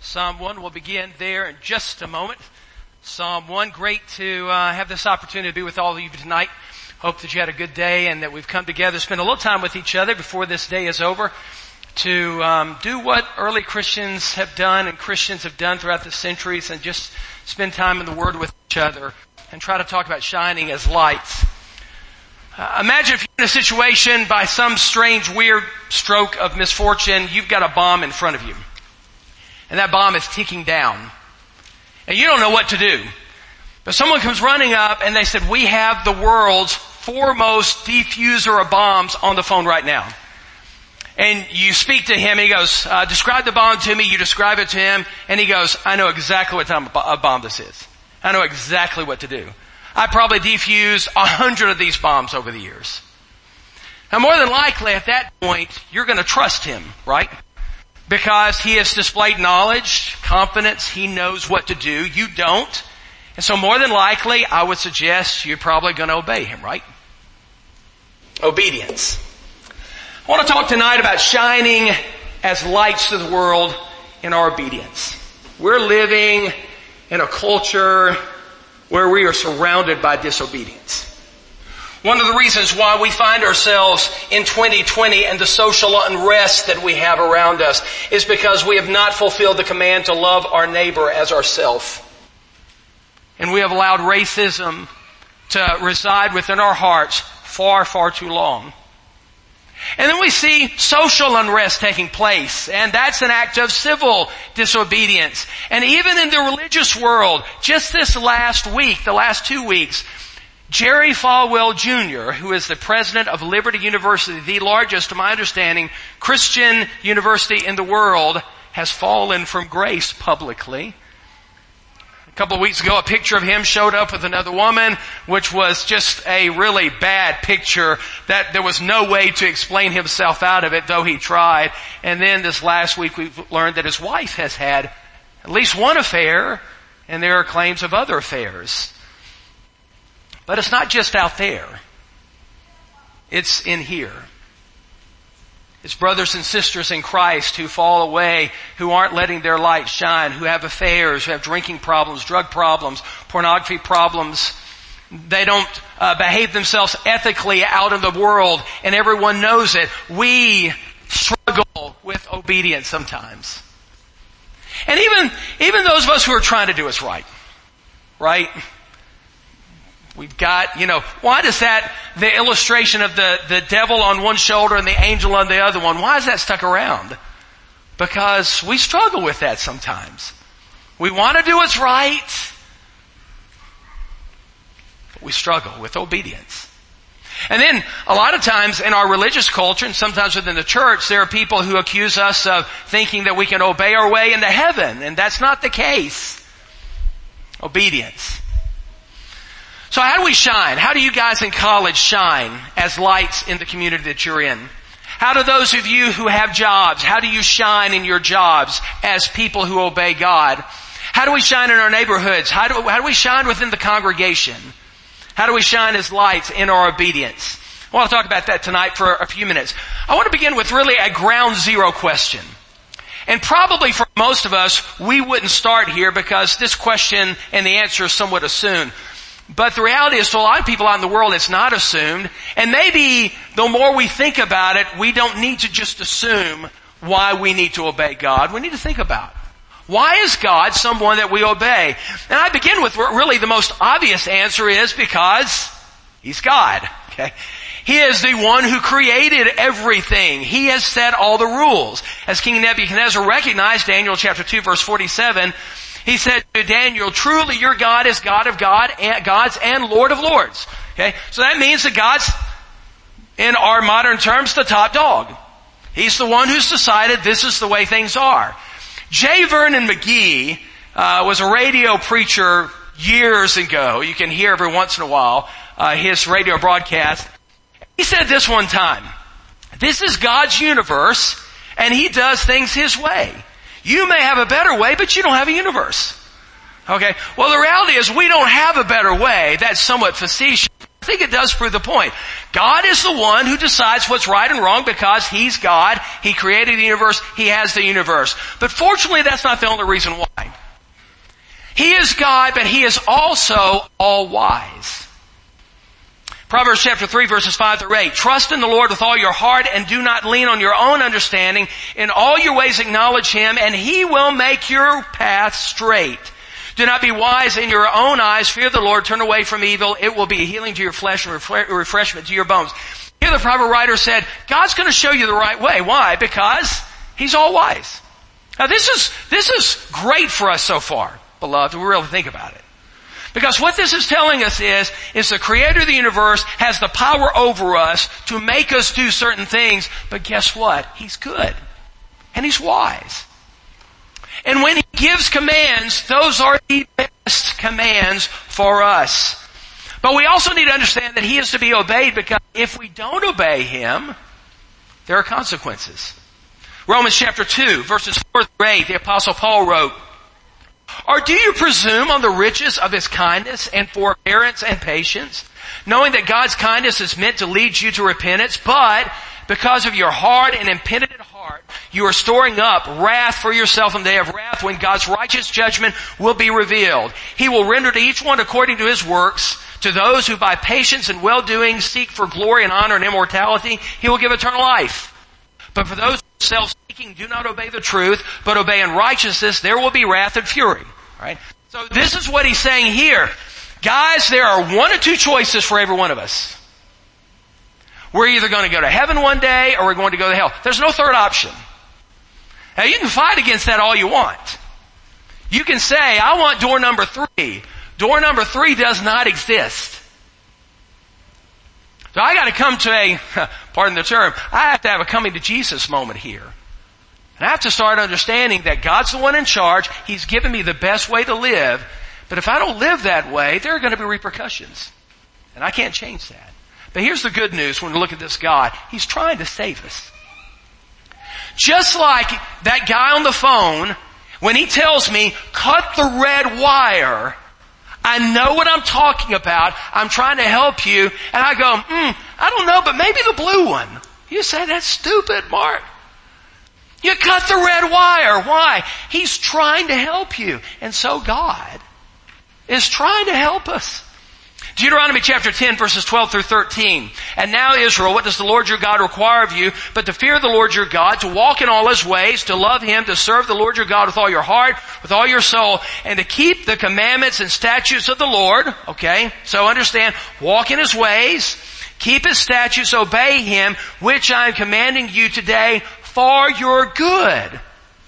Psalm 1, we'll begin there in just a moment. Psalm 1, great to have this opportunity to be with all of you tonight. Hope that you had a good day and that we've come together, spend a little time with each other before this day is over to do what early Christians have done and Christians have done throughout the centuries and just spend time in the Word with each other and try to talk about shining as lights. Imagine if you're in a situation by some strange, weird stroke of misfortune, you've got a bomb in front of you. And that bomb is ticking down. And you don't know what to do. But someone comes running up and they said, we have the world's foremost diffuser of bombs on the phone right now. And you speak to him, he goes, describe the bomb to me, you describe it to him, and he goes, I know exactly what type of bomb this is. I know exactly what to do. I probably defused 100 of these bombs over the years. Now more than likely at that point, you're going to trust him, right? Because he has displayed knowledge, confidence, he knows what to do, you don't. And so more than likely, I would suggest you're probably going to obey him, right? Obedience. I want to talk tonight about shining as lights to the world in our obedience. We're living in a culture where we are surrounded by disobedience. One of the reasons why we find ourselves in 2020 and the social unrest that we have around us is because we have not fulfilled the command to love our neighbor as ourselves. And we have allowed racism to reside within our hearts far, far too long. And then we see social unrest taking place, and that's an act of civil disobedience. And even in the religious world, just this last week, the last 2 weeks, Jerry Falwell Jr., who is the president of Liberty University, the largest, to my understanding, Christian university in the world, has fallen from grace publicly. A couple of weeks ago, a picture of him showed up with another woman, which was just a really bad picture that there was no way to explain himself out of it, though he tried. And then this last week, we've learned that his wife has had at least one affair, and there are claims of other affairs. But it's not just out there. It's in here. It's brothers and sisters in Christ who fall away, who aren't letting their light shine, who have affairs, who have drinking problems, drug problems, pornography problems. They don't behave themselves ethically out in the world, and everyone knows it. We struggle with obedience sometimes. And even those of us who are trying to do what's right? We've got, why does the illustration of the devil on one shoulder and the angel on the other one, why is that stuck around? Because we struggle with that sometimes. We want to do what's right, but we struggle with obedience. And then, a lot of times in our religious culture, and sometimes within the church, there are people who accuse us of thinking that we can obey our way into heaven, and that's not the case. Obedience. So how do we shine? How do you guys in college shine as lights in the community that you're in? How do those of you who have jobs, how do you shine in your jobs as people who obey God? How do we shine in our neighborhoods? How do we shine within the congregation? How do we shine as lights in our obedience? I want to talk about that tonight for a few minutes. I want to begin with really a ground zero question. And probably for most of us, we wouldn't start here because this question and the answer is somewhat assumed. But the reality is, to a lot of people out in the world, it's not assumed. And maybe the more we think about it, we don't need to just assume why we need to obey God. We need to think about it. Why is God someone that we obey? And I begin with really the most obvious answer is because He's God. Okay? He is the one who created everything. He has set all the rules. As King Nebuchadnezzar recognized, Daniel chapter 2 verse 47, he said to Daniel, truly your God is God of gods and Lord of lords. Okay? So that means that God's, in our modern terms, the top dog. He's the one who's decided this is the way things are. J. Vernon McGee was a radio preacher years ago. You can hear every once in a while his radio broadcast. He said this one time, this is God's universe, and He does things His way. You may have a better way, but you don't have a universe. Okay? Well, the reality is we don't have a better way. That's somewhat facetious. I think it does prove the point. God is the one who decides what's right and wrong because He's God. He created the universe. He has the universe. But fortunately, that's not the only reason why. He is God, but He is also all-wise. Proverbs chapter 3 verses 5 through 8. Trust in the Lord with all your heart and do not lean on your own understanding. In all your ways acknowledge Him and He will make your path straight. Do not be wise in your own eyes. Fear the Lord. Turn away from evil. It will be a healing to your flesh and refreshment to your bones. Here the proverb writer said, God's going to show you the right way. Why? Because He's all wise. Now this is great for us so far, beloved. We really think about it. Because what this is telling us is the creator of the universe has the power over us to make us do certain things. But guess what? He's good. And He's wise. And when He gives commands, those are the best commands for us. But we also need to understand that He is to be obeyed because if we don't obey Him, there are consequences. Romans chapter 2 verses 4 through 8, the Apostle Paul wrote, or do you presume on the riches of His kindness and forbearance and patience, knowing that God's kindness is meant to lead you to repentance, but because of your hard and impenitent heart, you are storing up wrath for yourself in the day of wrath when God's righteous judgment will be revealed. He will render to each one according to his works. To those who by patience and well-doing seek for glory and honor and immortality, He will give eternal life. But for those self-seeking do not obey the truth, but obey in righteousness, there will be wrath and fury. Right? So this is what he's saying here. Guys, there are one or two choices for every one of us. We're either going to go to heaven one day or we're going to go to hell. There's no third option. Now you can fight against that all you want. You can say, I want door number 3. Door number 3 does not exist. So I got to come to pardon the term, I have to have a coming to Jesus moment here. And I have to start understanding that God's the one in charge. He's given me the best way to live. But if I don't live that way, there are going to be repercussions. And I can't change that. But here's the good news when we look at this God. He's trying to save us. Just like that guy on the phone, when he tells me, cut the red wire, I know what I'm talking about. I'm trying to help you. And I go, I don't know, but maybe the blue one. You say, that's stupid, Mark. You cut the red wire. Why? He's trying to help you. And so God is trying to help us. Deuteronomy chapter 10 verses 12 through 13. And now Israel, what does the Lord your God require of you but to fear the Lord your God, to walk in all His ways, to love Him, to serve the Lord your God with all your heart, with all your soul, and to keep the commandments and statutes of the Lord. Okay? So understand, walk in His ways, keep His statutes, obey Him, which I am commanding you today for your good.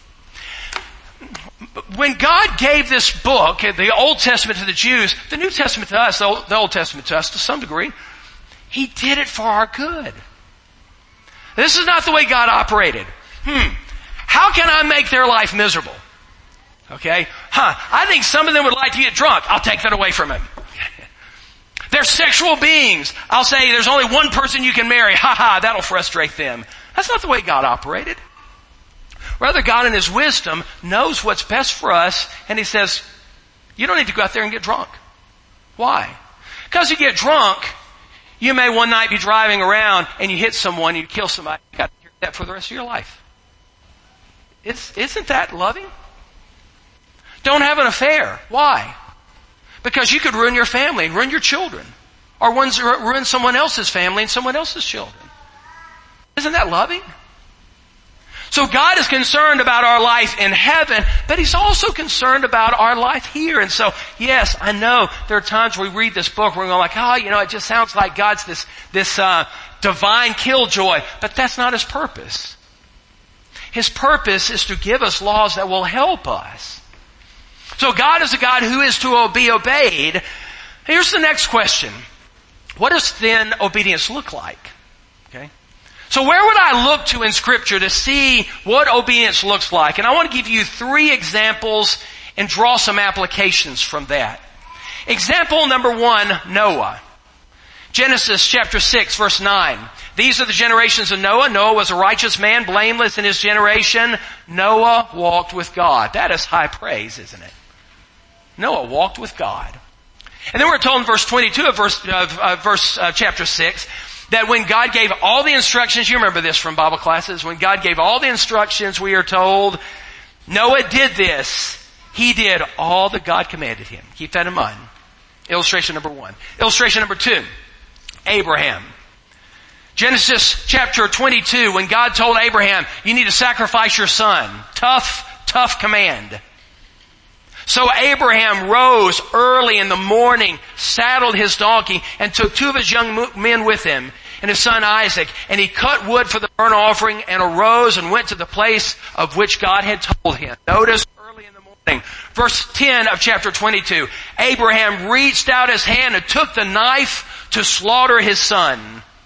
When God gave this book, the Old Testament to the Jews, the New Testament to us, the Old Testament to us to some degree, He did it for our good. This is not the way God operated. How can I make their life miserable? Okay? I think some of them would like to get drunk. I'll take that away from them. They're sexual beings. I'll say there's only one person you can marry. That'll frustrate them. That's not the way God operated. Rather, God in His wisdom knows what's best for us, and He says, you don't need to go out there and get drunk. Why? Because you get drunk, you may one night be driving around and you hit someone, you kill somebody, you got to hear that for the rest of your life. Isn't that loving? Don't have an affair. Why? Because you could ruin your family and ruin your children. Or ruin someone else's family and someone else's children. Isn't that loving? So God is concerned about our life in heaven, but He's also concerned about our life here. And so, yes, I know there are times we read this book where we're like, it just sounds like God's this divine killjoy. But that's not His purpose. His purpose is to give us laws that will help us. So God is a God who is to be obeyed. Here's the next question. What does then obedience look like? Okay. So where would I look to in Scripture to see what obedience looks like? And I want to give you 3 examples and draw some applications from that. Example number 1, Noah. Genesis chapter 6 verse 9. These are the generations of Noah. Noah was a righteous man, blameless in his generation. Noah walked with God. That is high praise, isn't it? Noah walked with God. And then we're told in verse 22 of chapter 6, that when God gave all the instructions, you remember this from Bible classes, when God gave all the instructions, we are told, Noah did this. He did all that God commanded him. Keep that in mind. Illustration number 1. Illustration number 2, Abraham. Genesis chapter 22, when God told Abraham, you need to sacrifice your son. Tough command. So Abraham rose early in the morning, saddled his donkey, and took 2 of his young men with him, and his son Isaac, and he cut wood for the burnt offering, and arose and went to the place of which God had told him. Notice early in the morning, verse 10 of chapter 22, Abraham reached out his hand and took the knife to slaughter his son.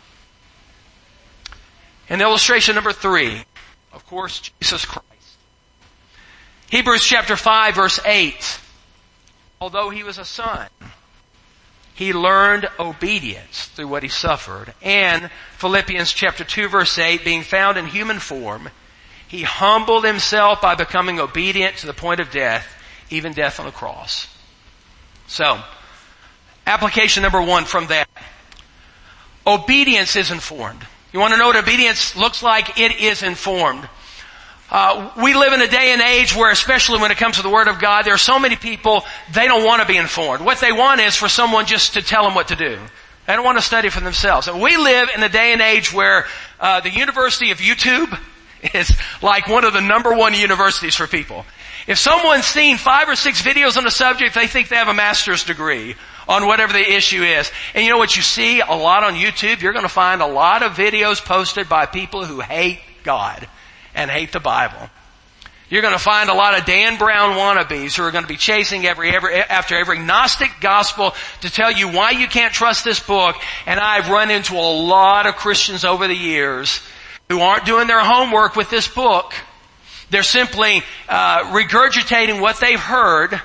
And illustration number 3, of course, Jesus Christ. Hebrews chapter 5 verse 8. Although he was a son, he learned obedience through what he suffered. And Philippians chapter 2 verse 8, being found in human form, he humbled himself by becoming obedient to the point of death, even death on the cross. So, application number 1 from that. Obedience is informed. You want to know what obedience looks like? It is informed. We live in a day and age where, especially when it comes to the Word of God, there are so many people, they don't want to be informed. What they want is for someone just to tell them what to do. They don't want to study for themselves. And we live in a day and age where the University of YouTube is like one of the number 1 universities for people. If someone's seen 5 or 6 videos on the subject, they think they have a master's degree on whatever the issue is. And you know what you see a lot on YouTube? You're going to find a lot of videos posted by people who hate God and hate the Bible. You're going to find a lot of Dan Brown wannabes who are going to be chasing after every Gnostic gospel to tell you why you can't trust this book. And I've run into a lot of Christians over the years who aren't doing their homework with this book. They're simply regurgitating what they've heard.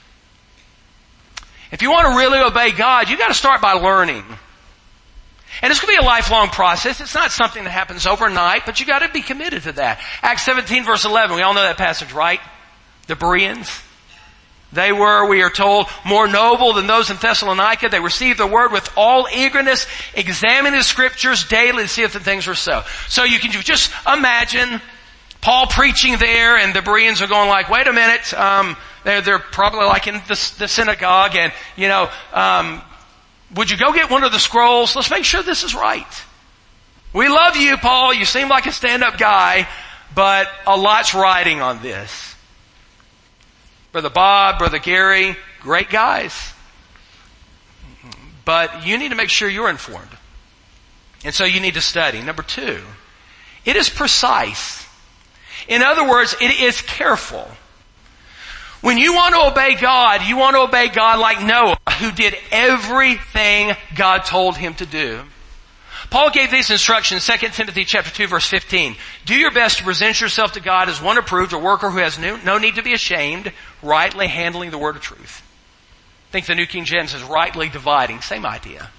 If you want to really obey God, you've got to start by learning. And it's going to be a lifelong process. It's not something that happens overnight, but you got to be committed to that. Acts 17 verse 11, we all know that passage, right? The Bereans. They were, we are told, more noble than those in Thessalonica. They received the word with all eagerness, examining the scriptures daily to see if the things were so. So you can just imagine Paul preaching there, and the Bereans are going like, wait a minute, they're probably like in the synagogue, and would you go get one of the scrolls? Let's make sure this is right. We love you, Paul. You seem like a stand-up guy, but a lot's riding on this. Brother Bob, Brother Gary, great guys. But you need to make sure you're informed. And so you need to study. Number 2, it is precise. In other words, it is careful. When you want to obey God, you want to obey God like Noah, who did everything God told him to do. Paul gave these instructions, 2 Timothy chapter 2 verse 15. Do your best to present yourself to God as one approved, a worker who has no need to be ashamed, rightly handling the word of truth. I think the New King James is rightly dividing. Same idea.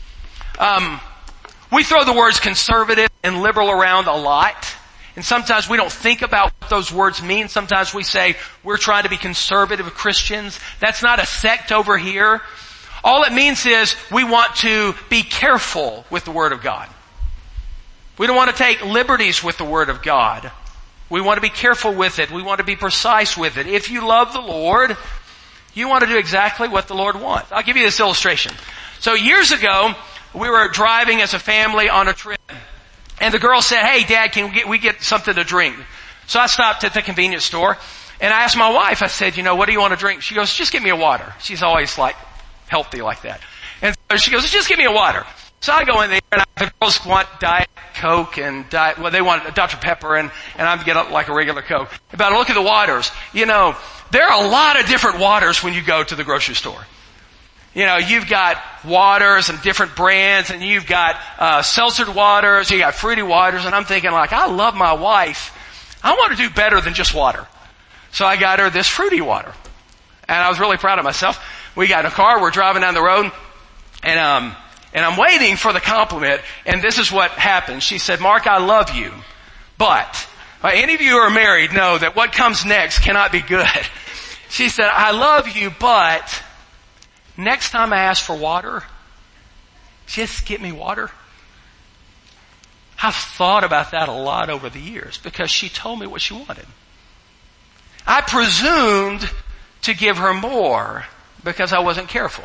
We throw the words conservative and liberal around a lot. And sometimes we don't think about what those words mean. Sometimes we say we're trying to be conservative Christians. That's not a sect over here. All it means is we want to be careful with the Word of God. We don't want to take liberties with the Word of God. We want to be careful with it. We want to be precise with it. If you love the Lord, you want to do exactly what the Lord wants. I'll give you this illustration. So years ago, we were driving as a family on a trip. And the girl said, hey, Dad, can we get something to drink? So I stopped at the convenience store, and I asked my wife, I said, what do you want to drink? She goes, just get me a water. She's always like healthy like that. And so she goes, just get me a water. So I go in there, and the girls want Diet Coke and they want Dr. Pepper, and I'm getting like a regular Coke. But I look at the waters. There are a lot of different waters when you go to the grocery store. You've got waters and different brands, and you've got seltzered waters, you got fruity waters, and I'm thinking like, I love my wife. I want to do better than just water. So I got her this fruity water. And I was really proud of myself. We got in a car, we're driving down the road, and I'm waiting for the compliment, and this is what happened. She said, Mark, I love you, but any of you who are married know that what comes next cannot be good. She said, I love you, but next time I ask for water, just get me water. I've thought about that a lot over the years because she told me what she wanted. I presumed to give her more because I wasn't careful.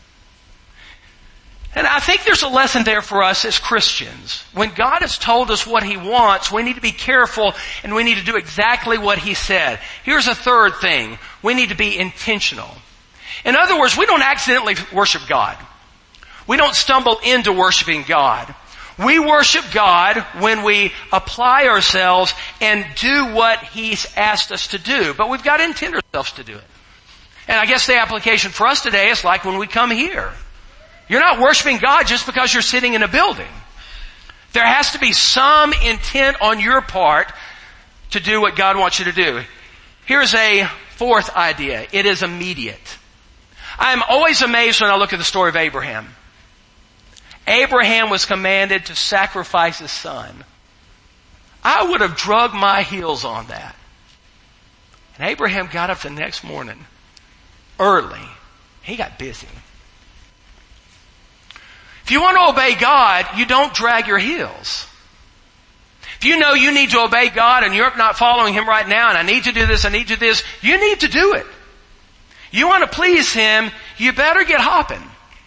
And I think there's a lesson there for us as Christians. When God has told us what He wants, we need to be careful and we need to do exactly what He said. Here's a third thing. We need to be intentional. In other words, we don't accidentally worship God. We don't stumble into worshiping God. We worship God when we apply ourselves and do what He's asked us to do. But we've got to intend ourselves to do it. And I guess the application for us today is like when we come here. You're not worshiping God just because you're sitting in a building. There has to be some intent on your part to do what God wants you to do. Here's a fourth idea. It is immediate. I'm always amazed when I look at the story of Abraham. Abraham was commanded to sacrifice his son. I would have drug my heels on that. And Abraham got up the next morning early. He got busy. If you want to obey God, you don't drag your heels. If you know you need to obey God and you're not following Him right now and I need to do this, you need to do it. You want to please Him, you better get hopping.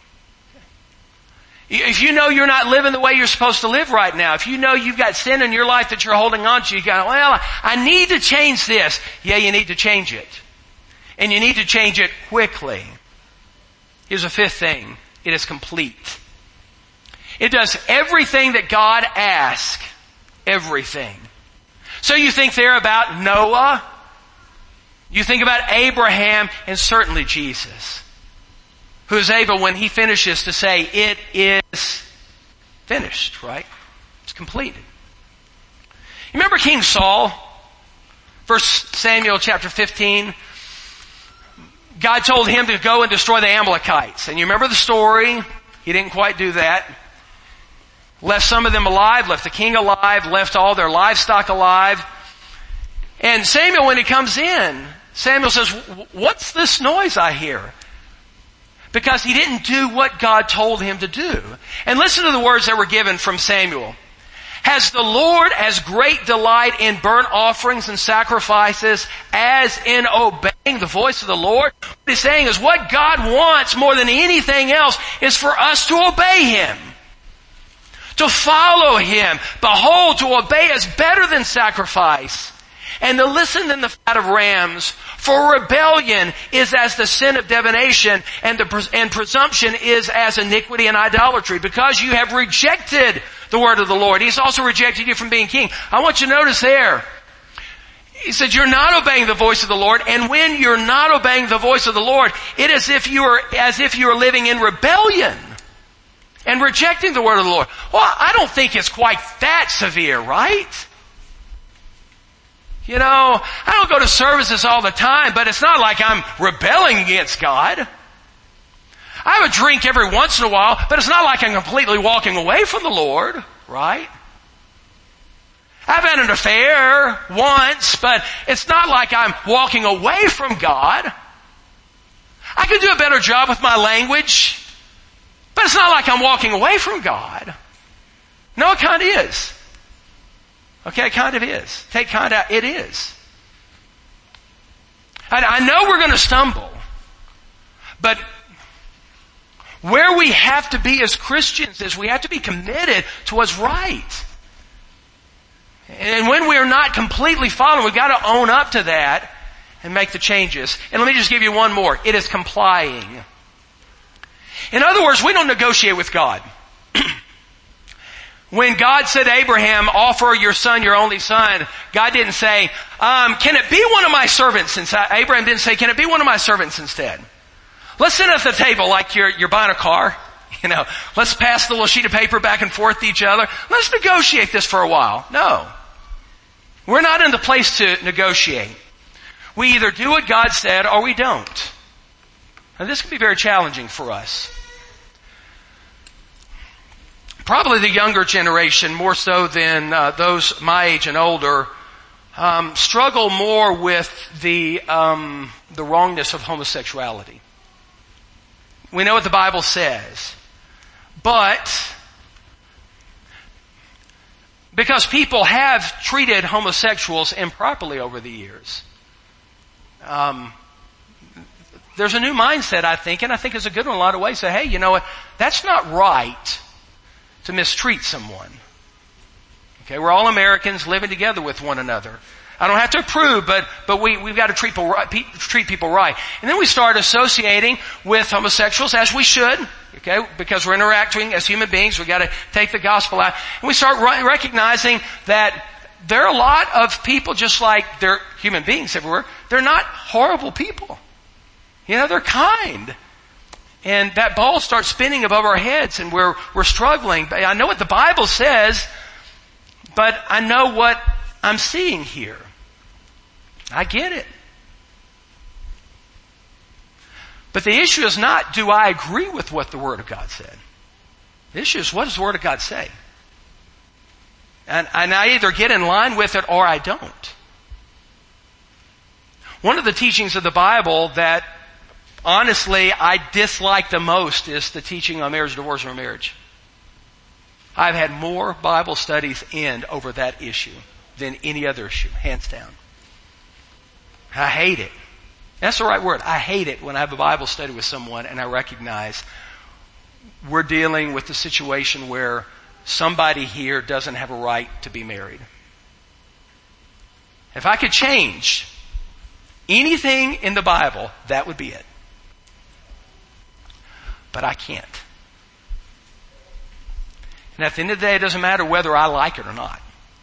If you know you're not living the way you're supposed to live right now, if you know you've got sin in your life that you're holding on to, you go, well, I need to change this. Yeah, you need to change it. And you need to change it quickly. Here's a fifth thing. It is complete. It does everything that God asked. Everything. So you think there about Noah. You think about Abraham and certainly Jesus. Who is able, when He finishes, to say, it is finished, right? It's completed. You remember King Saul? 1 Samuel chapter 15. God told him to go and destroy the Amalekites. And you remember the story? He didn't quite do that. Left some of them alive, left the king alive, left all their livestock alive. And Samuel, when he comes in, Samuel says, what's this noise I hear? Because he didn't do what God told him to do. And listen to the words that were given from Samuel. Has the Lord as great delight in burnt offerings and sacrifices as in obeying the voice of the Lord? What he's saying is what God wants more than anything else is for us to obey Him. To follow Him. Behold, to obey is better than sacrifice, and to listen than the fat of rams. For rebellion is as the sin of divination, and presumption is as iniquity and idolatry. Because you have rejected the word of the Lord, He's also rejected you from being king. I want you to notice there, He said you're not obeying the voice of the Lord, and when you're not obeying the voice of the Lord, it is as if you are living in rebellion. And rejecting the word of the Lord. Well, I don't think it's quite that severe, right? You know, I don't go to services all the time, but it's not like I'm rebelling against God. I have a drink every once in a while, but it's not like I'm completely walking away from the Lord, right? I've had an affair once, but it's not like I'm walking away from God. I could do a better job with my language. But it's not like I'm walking away from God. No, it kind of is. Okay, it kind of is. Take kind of, it is. I know we're going to stumble. But where we have to be as Christians is we have to be committed to what's right. And when we are not completely following, we've got to own up to that and make the changes. And let me just give you one more. It is complying. In other words, we don't negotiate with God. When God said to Abraham, offer your son, your only son, God didn't say, can it be one of my servants? Abraham didn't say, can it be one of my servants instead? Let's sit at the table like you're buying a car. You know, let's pass the little sheet of paper back and forth to each other. Let's negotiate this for a while. No. We're not in the place to negotiate. We either do what God said or we don't. Now this can be very challenging for us. Probably the younger generation, more so than those my age and older, struggle more with the wrongness of homosexuality. We know what the Bible says. But because people have treated homosexuals improperly over the years, there's a new mindset, I think, and I think it's a good one in a lot of ways. Say, hey, you know what? That's not right to mistreat someone. Okay, we're all Americans living together with one another. I don't have to approve, but we've got to treat people right. And then we start associating with homosexuals, as we should, okay, because we're interacting as human beings. We've got to take the gospel out. And we start recognizing that there are a lot of people, just like they're human beings everywhere, they're not horrible people. You know, they're kind. And that ball starts spinning above our heads and we're struggling. I know what the Bible says, but I know what I'm seeing here. I get it. But the issue is not, do I agree with what the Word of God said? The issue is, what does the Word of God say? And I either get in line with it or I don't. One of the teachings of the Bible that honestly I dislike the most is the teaching on marriage, divorce, or remarriage. I've had more Bible studies end over that issue than any other issue, hands down. I hate it. That's the right word. I hate it when I have a Bible study with someone and I recognize we're dealing with a situation where somebody here doesn't have a right to be married. If I could change anything in the Bible, that would be it. But I can't. And at the end of the day, it doesn't matter whether I like it or not.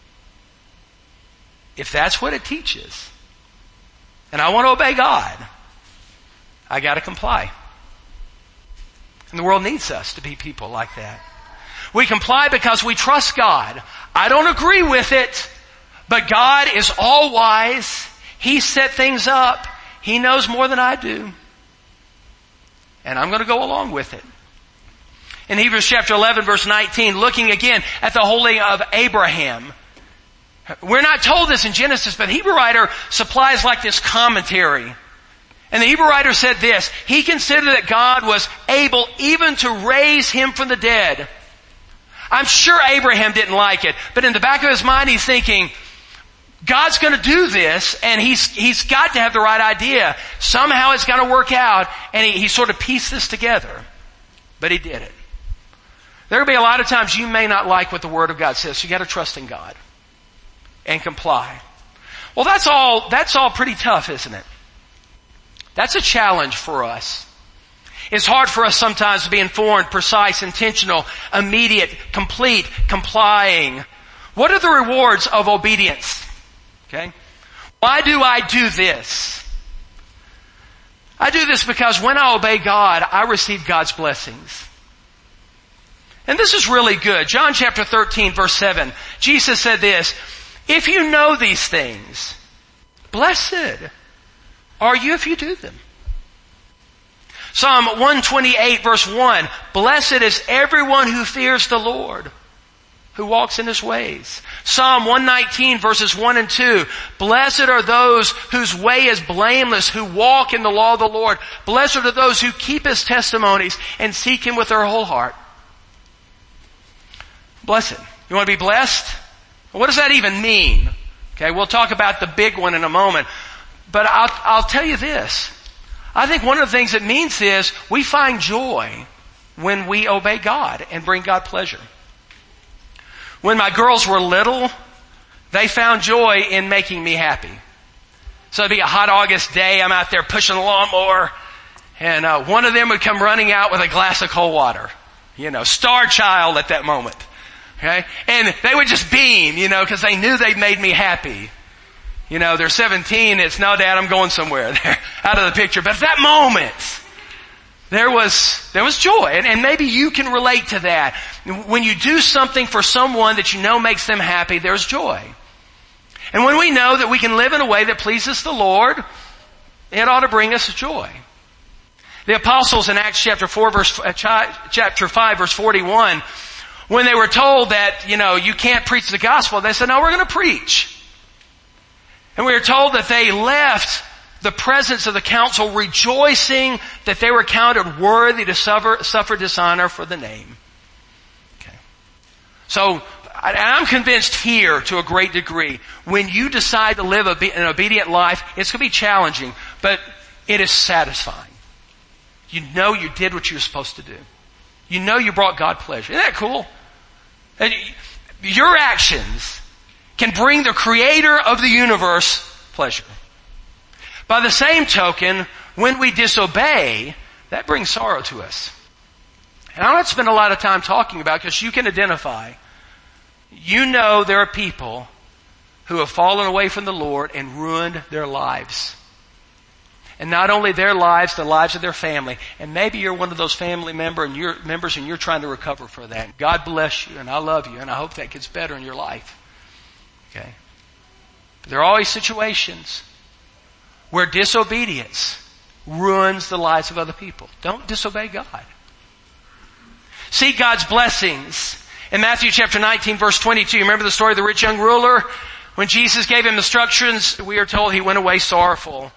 If that's what it teaches, and I want to obey God, I got to comply. And the world needs us to be people like that. We comply because we trust God. I don't agree with it, but God is all wise. He set things up. He knows more than I do. And I'm going to go along with it. In Hebrews chapter 11 verse 19, looking again at the holy of Abraham. We're not told this in Genesis, but the Hebrew writer supplies like this commentary. And the Hebrew writer said this, he considered that God was able even to raise him from the dead. I'm sure Abraham didn't like it, but in the back of his mind he's thinking, God's going to do this, and he's got to have the right idea. Somehow it's going to work out, and he sort of pieced this together. But he did it. There will be a lot of times you may not like what the Word of God says, so you got to trust in God and comply. Well, that's all pretty tough, isn't it? That's a challenge for us. It's hard for us sometimes to be informed, precise, intentional, immediate, complete, complying. What are the rewards of obedience? Okay? Why do I do this? I do this because when I obey God, I receive God's blessings. And this is really good. John chapter 13 verse 7. Jesus said this, if you know these things, blessed are you if you do them. Psalm 128 verse 1, blessed is everyone who fears the Lord, who walks in His ways. Psalm 119 verses 1 and 2. Blessed are those whose way is blameless, who walk in the law of the Lord. Blessed are those who keep His testimonies and seek Him with their whole heart. Blessed. You want to be blessed? What does that even mean? Okay, we'll talk about the big one in a moment. But I'll tell you this. I think one of the things it means is we find joy when we obey God and bring God pleasure. When my girls were little, they found joy in making me happy. So it'd be a hot August day, I'm out there pushing the lawnmower, and one of them would come running out with a glass of cold water. You know, star child at that moment. Okay? And they would just beam, you know, because they knew they'd made me happy. You know, they're 17, it's, no, Dad, I'm going somewhere. They're out of the picture. But at that moment, there was joy. And maybe you can relate to that. When you do something for someone that you know makes them happy, there's joy. And when we know that we can live in a way that pleases the Lord, it ought to bring us joy. The apostles in Acts chapter 5 verse 41, when they were told that, you know, you can't preach the gospel, they said, no, we're going to preach. And we are told that they left the presence of the council, rejoicing that they were counted worthy to suffer dishonor for the name. Okay. So, I'm convinced here to a great degree, when you decide to live an obedient life, it's going to be challenging, but it is satisfying. You know you did what you were supposed to do. You know you brought God pleasure. Isn't that cool? And your actions can bring the creator of the universe pleasure. By the same token, when we disobey, that brings sorrow to us. And I don't spend a lot of time talking about it because you can identify. You know there are people who have fallen away from the Lord and ruined their lives. And not only their lives, the lives of their family. And maybe you're one of those family members and you're trying to recover for that. God bless you and I love you and I hope that gets better in your life. Okay? But there are always situations where disobedience ruins the lives of other people. Don't disobey God. Seek God's blessings. In Matthew chapter 19 verse 22, you remember the story of the rich young ruler? When Jesus gave him instructions, we are told he went away sorrowful.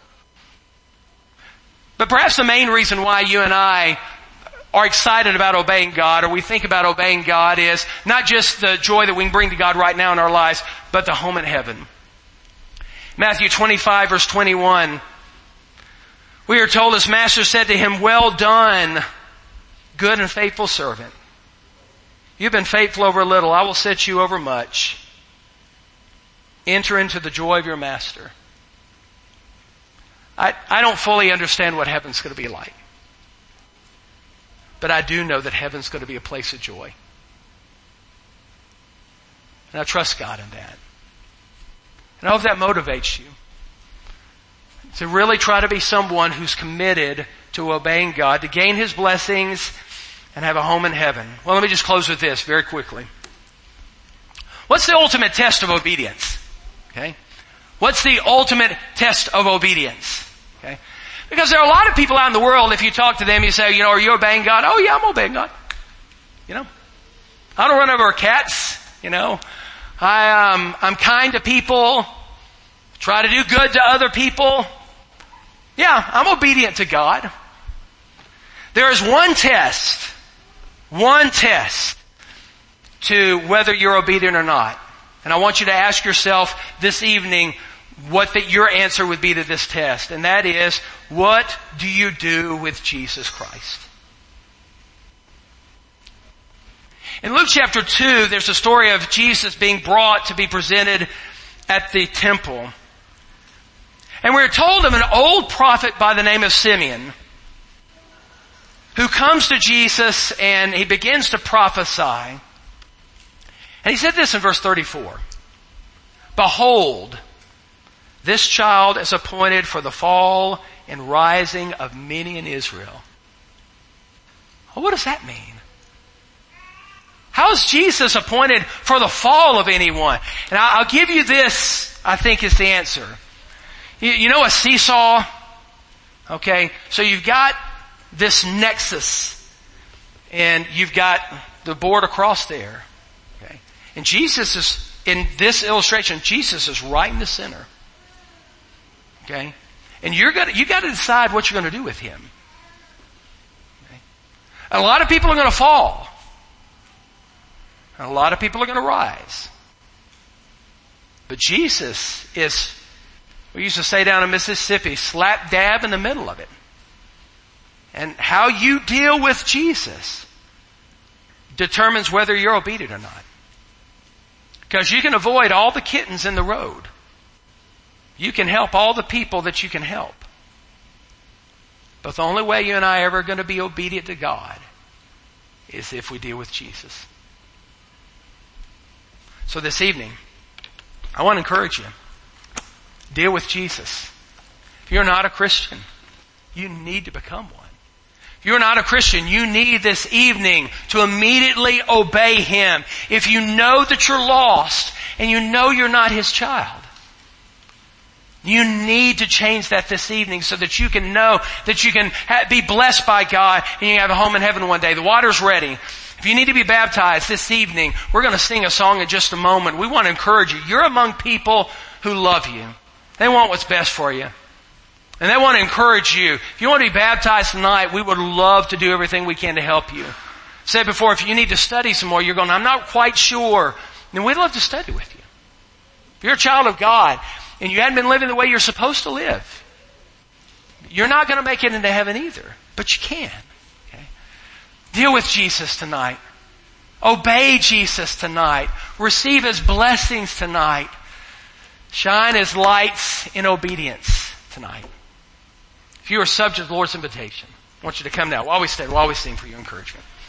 But perhaps the main reason why you and I are excited about obeying God, or we think about obeying God, is not just the joy that we can bring to God right now in our lives, but the home in heaven. Matthew 25 verse 21, we are told his master said to him, "Well done, good and faithful servant. You've been faithful over a little. I will set you over much. Enter into the joy of your master." I don't fully understand what heaven's going to be like. But I do know that heaven's going to be a place of joy. And I trust God in that. And I hope that motivates you to really try to be someone who's committed to obeying God, to gain His blessings and have a home in heaven. Well, let me just close with this very quickly. What's the ultimate test of obedience? Okay? What's the ultimate test of obedience? Okay? Because there are a lot of people out in the world, if you talk to them, you say, are you obeying God? Oh yeah, I'm obeying God. I don't run over cats, I'm kind to people, try to do good to other people. Yeah, I'm obedient to God. There is one test to whether you're obedient or not. And I want you to ask yourself this evening what your answer would be to this test. And that is, what do you do with Jesus Christ? In Luke chapter 2, there's a story of Jesus being brought to be presented at the temple. And we're told of an old prophet by the name of Simeon, who comes to Jesus and he begins to prophesy. And he said this in verse 34. "Behold, this child is appointed for the fall and rising of many in Israel." Well, what does that mean? How is Jesus appointed for the fall of anyone? And I'll give you this, I think, is the answer. You know a seesaw? Okay, so you've got this nexus and you've got the board across there. Okay, and Jesus is, in this illustration, Jesus is right in the center. Okay, and you got to decide what you're going to do with him. Okay? A lot of people are going to fall. And a lot of people are going to rise. But Jesus is, we used to say down in Mississippi, slap dab in the middle of it. And how you deal with Jesus determines whether you're obedient or not. Because you can avoid all the kittens in the road. You can help all the people that you can help. But the only way you and I are ever going to be obedient to God is if we deal with Jesus. So this evening, I want to encourage you. Deal with Jesus. If you're not a Christian, you need to become one. If you're not a Christian, you need this evening to immediately obey Him. If you know that you're lost and you know you're not His child, you need to change that this evening so that you can know that you can be blessed by God and you can have a home in heaven one day. The water's ready. If you need to be baptized this evening, we're going to sing a song in just a moment. We want to encourage you. You're among people who love you. They want what's best for you. And they want to encourage you. If you want to be baptized tonight, we would love to do everything we can to help you. Said before, if you need to study some more, you're going, I'm not quite sure, then we'd love to study with you. If you're a child of God and you hadn't been living the way you're supposed to live, you're not going to make it into heaven either, but you can. Okay? Deal with Jesus tonight. Obey Jesus tonight. Receive His blessings tonight. Shine His lights in obedience tonight. If you are subject to the Lord's invitation, I want you to come now while we sing for your encouragement.